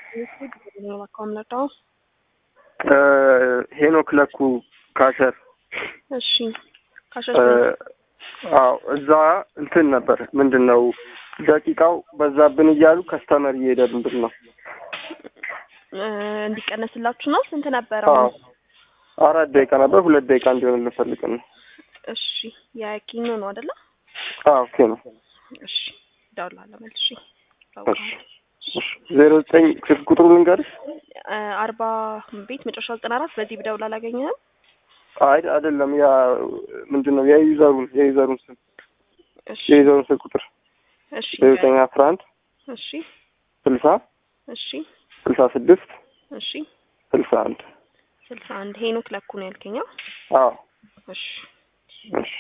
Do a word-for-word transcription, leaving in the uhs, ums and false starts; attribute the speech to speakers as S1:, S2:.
S1: ነው አካውንታው
S2: ሄኖክ ለኩ ካሸር
S1: እሺ ካሸር
S2: አው እዛ እንትን ነበር ምንድነው ደቂቃው በዛብን እያሉ ከስተመር እየሄደብን ነው
S1: እንዲቀነስላችሁ ነው ስንት ነበረው
S2: አራት ደቂቃ ነበር ሁለት ደቂቃ እንዲሆን ልፈልግን ነው
S1: እሺ ያኪኑ ነው አይደለ
S2: አው ኦኬ ነው
S1: እሺ ዳውላላ መልሺ
S2: ዜሮ ዘጠኝ ስልክ ቁጥሩ ልንገርሽ
S1: አርባ ቤት መጨረሻው ዘጠና አራት በዚህ ብደውል አላገኘህም
S2: አይ አይደለም ያ ምንድነው የዩዘሩን የዩዘሩን ስም
S1: እሺ
S2: የዩዘሩን ስልክ ቁጥር
S1: እሺ
S2: ዜሮ ዘጠኝ አስራ አንድ
S1: እሺ
S2: ስልሳ
S1: እሺ
S2: ስልሳ ስድስት
S1: እሺ
S2: ስልሳ አንድ
S1: ስልሳ አንድ ሄኖክ ለኩ ነው ያልከኛው
S2: አዎ
S1: እሺ
S2: እሺ